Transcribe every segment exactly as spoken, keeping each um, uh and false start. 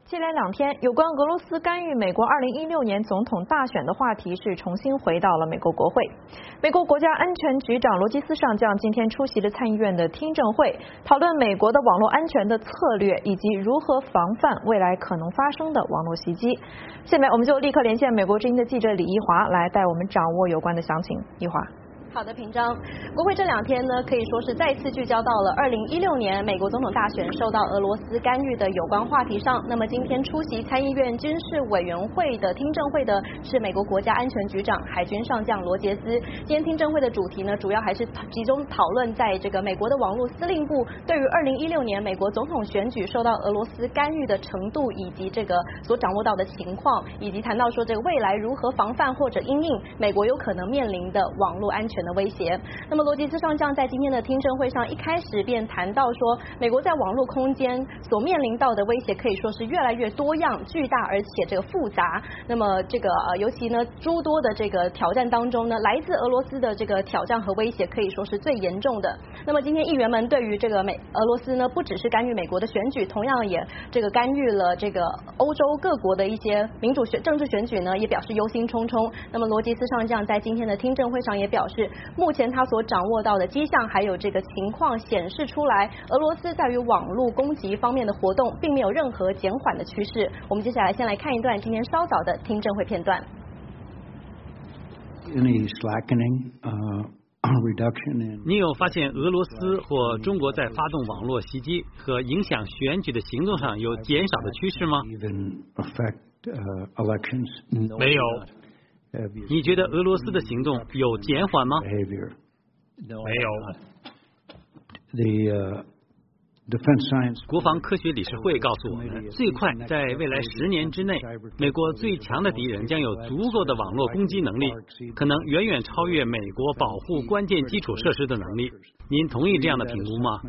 接连两天，有关俄罗斯干预美国二零一六年总统大选的话题是重新回到了美国国会。美国国家安全局长罗基斯上将今天出席了参议院的听证会，讨论美国的网络安全的策略以及如何防范未来可能发生的网络袭击。下面我们就立刻连线美国之音的记者李一华来带我们掌握有关的详情。一华。 好的，平章。国会这两天呢，可以说是再次聚焦到了二零一六年美国总统大选受到俄罗斯干预的有关话题上。那么今天出席参议院军事委员会的听证会的是美国国家安全局长海军上将罗杰斯。今天听证会的主题呢，主要还是集中讨论在这个美国的网络司令部对于二零一六年美国总统选举受到俄罗斯干预的程度，以及这个所掌握到的情况，以及谈到说这个未来如何防范或者因应美国有可能面临的网络安全的威胁。那么罗杰斯上将在今天的听证会上一开始便谈到说，美国在网络空间所面临到的威胁可以说是越来越多样、巨大而且这个复杂。那么这个呃，尤其呢诸多的这个挑战当中呢，来自俄罗斯的这个挑战和威胁可以说是最严重的。那么今天议员们对于这个美俄罗斯呢，不只是干预美国的选举，同样也这个干预了这个欧洲各国的一些民主选政治选举呢，也表示忧心忡忡。那么罗杰斯上将在今天的听证会上也表示，目前他所掌握到的迹象还有这个情况显示出来，俄罗斯在于网络攻击方面的活动并没有任何减缓的趋势。我们接下来先来看一段今天稍早的听证会片段。 你有发现俄罗斯或中国在发动网络袭击和影响选举的行动上有减少的趋势吗？没有。你觉得俄罗斯的行动有减缓吗？没有。国防科学理事会告诉我们，最快在未来十年之内，美国最强的敌人将有足够的网络攻击能力，可能远远超越美国保护关键基础设施的能力。您同意这样的评估吗？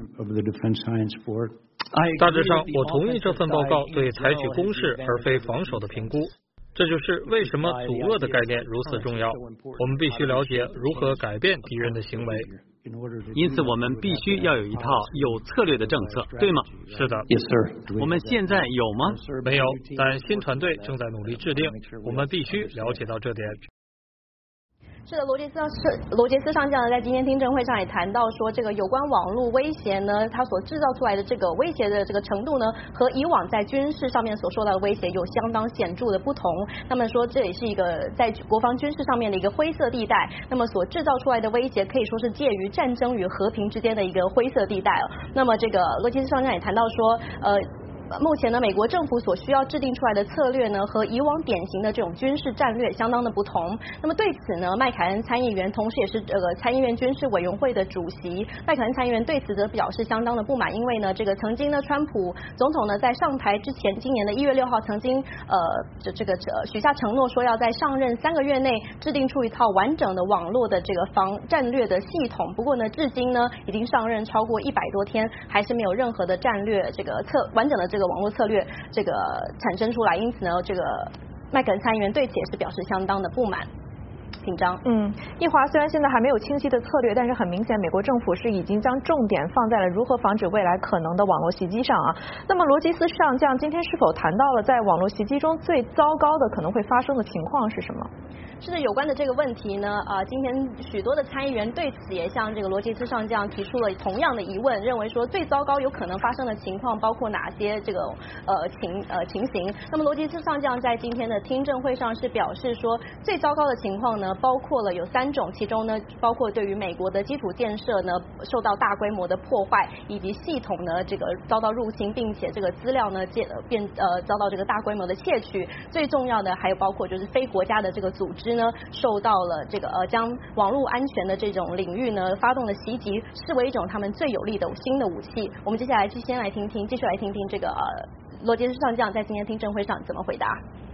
大致上，我同意这份报告对采取攻势而非防守的评估。这就是为什么阻遏的概念如此重要。我们必须了解如何改变敌人的行为， 因此我们必须要有一套有策略的政策，对吗？ 是的。 Yes, sir. 我们现在有吗？ 没有，但新团队正在努力制定，我们必须了解到这点。 是的，罗杰斯上罗杰斯上将在今天听证会上也谈到说，这个有关网络威胁呢，它所制造出来的这个威胁的这个程度呢，和以往在军事上面所受到的威胁有相当显著的不同。那么说这也是一个在国防军事上面的一个灰色地带。那么所制造出来的威胁可以说是介于战争与和平之间的一个灰色地带了。那么这个罗杰斯上将也谈到说，呃。目前呢，美国政府所需要制定出来的策略呢，和以往典型的这种军事战略相当的不同。那么对此呢，麦凯恩参议员同时也是这个参议院军事委员会的主席，麦凯恩参议员对此则表示相当的不满，因为呢，这个曾经呢，川普总统呢在上台之前，今年的一月六号曾经呃这这个呃许下承诺说要在上任三个月内制定出一套完整的网络的这个防战略的系统。不过呢，至今呢已经上任超过一百多天，还是没有任何的战略这个策完整的这个。这个网络策略这个产生出来，因此呢，这个麦肯参议员对此也是表示相当的不满。紧张。 嗯，易华虽然现在还没有清晰的策略，但是很明显，美国政府是已经将重点放在了如何防止未来可能的网络袭击上啊。那么罗杰斯上将今天是否谈到了在网络袭击中最糟糕的可能会发生的情况是什么？ 是的，有关的这个问题呢，呃，今天许多的参议员对此也向这个罗杰斯上将提出了同样的疑问，认为说最糟糕有可能发生的情况包括哪些这个呃情呃情形？那么罗杰斯上将在今天的听证会上是表示说，最糟糕的情况呢，包括了有三种，其中呢包括对于美国的基础建设呢受到大规模的破坏，以及系统呢这个遭到入侵，并且这个资料呢变变呃遭到这个大规模的窃取。最重要的还有包括就是非国家的这个组织呢受到了这个呃将网络安全的这种领域呢发动了袭击，视为一种他们最有力的新的武器。我们接下来就先来听听，继续来听听这个呃罗杰斯上将在今天听证会上怎么回答。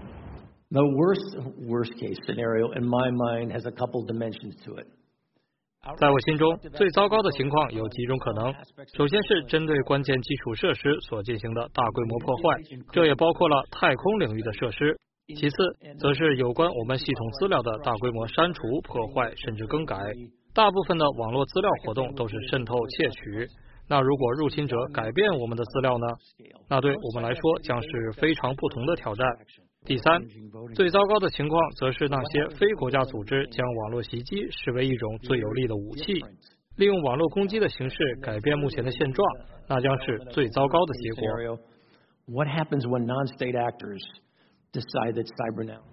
The worst worst case scenario in my mind has a couple dimensions to it. 在我心中，最糟糕的情况有几种可能。首先是针对关键基础设施所进行的大规模破坏，这也包括了太空领域的设施。其次，则是有关我们系统资料的大规模删除、破坏甚至更改。大部分的网络资料活动都是渗透窃取。 那如果入侵者改变我们的资料呢？那对我们来说将是非常不同的挑战。第三，最糟糕的情况则是那些非国家组织将网络袭击视为一种最有力的武器，利用网络攻击的形式改变目前的现状，那将是最糟糕的结果。 What happens when non-state actors decide that cyber now?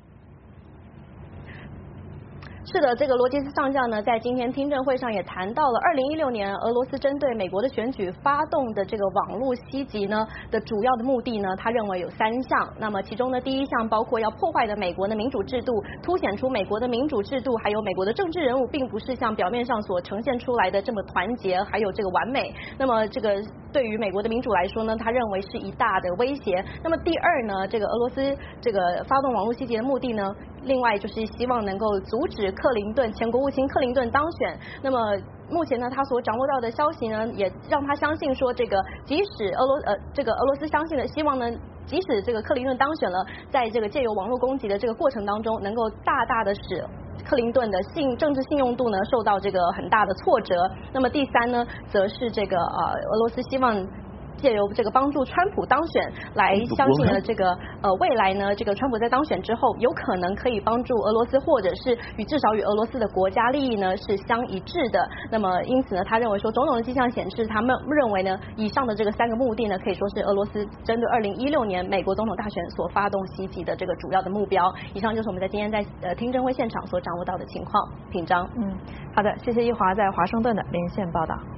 是的，这个罗杰斯上将呢，在今天听证会上也谈到了二零一六年俄罗斯针对美国的选举发动的这个网络袭击呢的主要的目的呢，他认为有三项。那么其中呢，第一项包括要破坏的美国的民主制度，凸显出美国的民主制度还有美国的政治人物并不是像表面上所呈现出来的这么团结，还有这个完美。那么这个对于美国的民主来说呢，他认为是一大的威胁。那么第二呢，这个俄罗斯这个发动网络袭击的目的呢，另外就是希望能够阻止克林顿前国务卿克林顿当选。那么目前呢，他所掌握到的消息呢，也让他相信说，这个即使俄罗呃这个俄罗斯相信的希望呢，即使这个克林顿当选了，在这个借由网络攻击的这个过程当中，能够大大的使克林顿的信政治信用度呢受到这个很大的挫折。那么第三呢，则是这个呃俄罗斯希望借由这个帮助川普当选，来相信了这个呃未来呢，这个川普在当选之后，有可能可以帮助俄罗斯，或者是与至少与俄罗斯的国家利益呢是相一致的。那么因此呢，他认为说，种种的迹象显示，他们认为呢，以上的这个三个目的呢，可以说是俄罗斯针对二零一六年美国总统大选所发动袭击的这个主要的目标。以上就是我们在今天在呃听证会现场所掌握到的情况。品章， 嗯，好的，谢谢一华在华盛顿的连线报道。